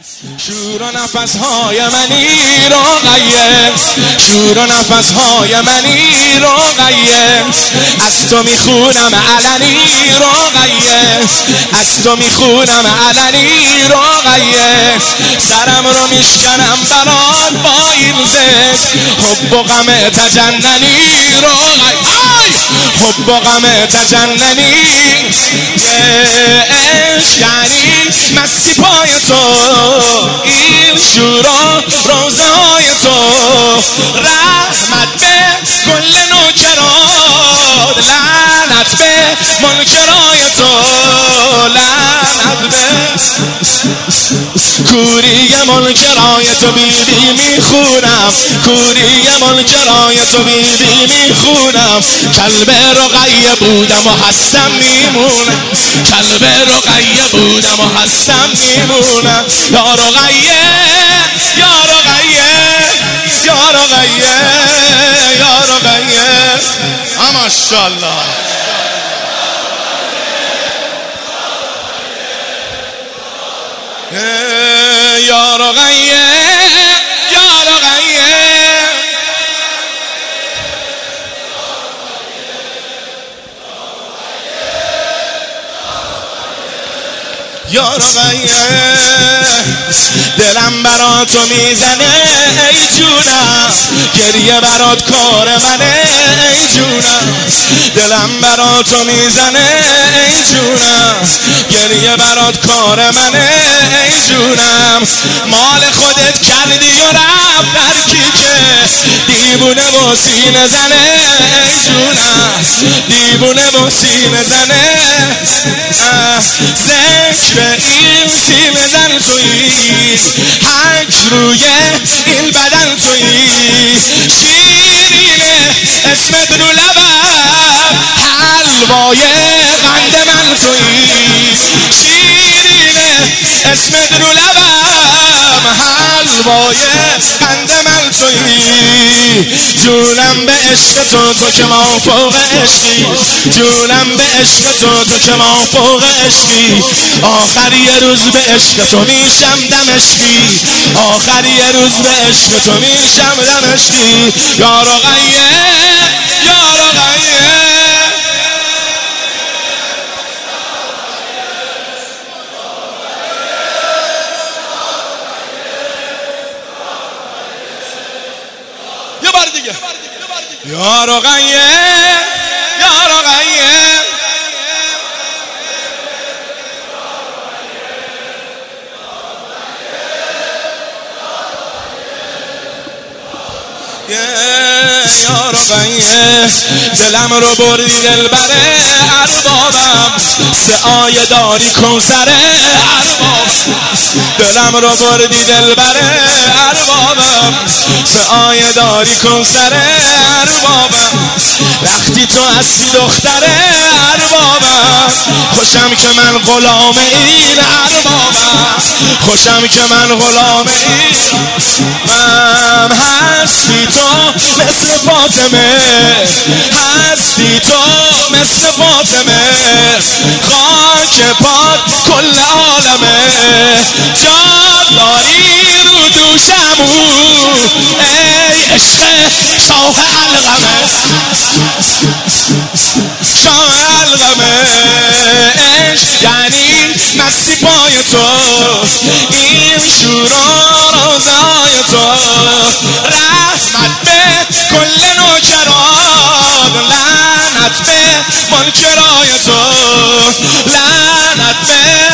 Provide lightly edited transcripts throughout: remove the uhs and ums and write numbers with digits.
شور و نفسهای منی رقیه، شور و نفسهای منی رقیه، از تو میخونم علنی رقیه، از تو میخونم علنی رقیه، سرم رو میشکنم برات با این ذکر، حب و غم تجننی رقیه، حب و غم تجننی، عشق یعنی مستی پای تو، این شورا روزه های تو، رحمت به کل نوکرات، لعنت به منکرای تو، لعنت به کوری منکرای تو بیبی میخونم، کوری منکرای تو بیبی میخونم، کلب رقیه بودم و هستم میمونم، کلب رقیه بودم و هستم میمونم، یا رقیه یا رقیه یا رقیه یا رقیه، ماشاءالله. یا رقیه یا رقیه، یا رقیه، دلم برات تو میزنه ای جونم، گریه برات کار منه ای جونم، دلم برات تو میزنه ای جونم، گریه برات کار منه ای جونم، مال خودت کردی و رفت در کیکه، دیوونه و سینه زنه ای جونم، دیوونه و سینه زنه، ذکر این سینه زن تویی، حج روی این بدن تویی، شیرینه اسمت رو لبم، حلوای قند من تویی، شیرینه اسمت رو لبم، حلوای قند من تویی، جونم به عشق تو، تو که ما فوق عشقی، جونم به عشق تو، تو که ما فوق عشقی، آخر یه روز به عشق تو میشم دمشقی، آخر یه روز به عشق تو میشم دمشقی، یا رقیه یا رقیه، یه بار دیگه، یا رقیه یا رقیه، یا رقیه، دلم رو بردی دلبره اربابم، سعای داری کوثره اربابم، دلم رو بردی دلبره اربابم، سعای داری کوثره اربابم، وقتی تو هستی دختره اربابم، خوشم که من غلام این اربابم، خوشم که من غلام این، من هستی تو مثل فاطمه، هستی تو مثل فاطمه، خاک پات کل عالمه، جان داری رو دوشمون، ای عشق شاه علقمه، شاه علقمه، عشق یعنی مستی پای تو، این شورا روزای تو، رحمت به کل نوکران، لعنت به منکرای تو، لعنت به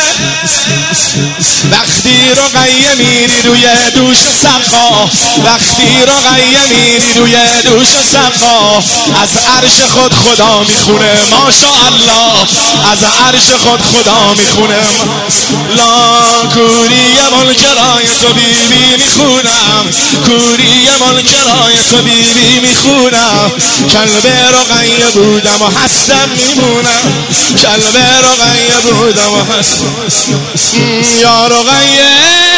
وقتی رقیه میری روی دوش سقا، وقتی رقیه میری روی دوش سقا، از عرش خود خدا میخونه ماشاءالله، از عرش خود خدا میخونه، لا کوری منکرای تو بیبی میخونم، کوری منکرای تو بیبی میخونم، کلب رقیه بودم و هستم میمونم، کلب رقیه بودم و هستم، یا رقیه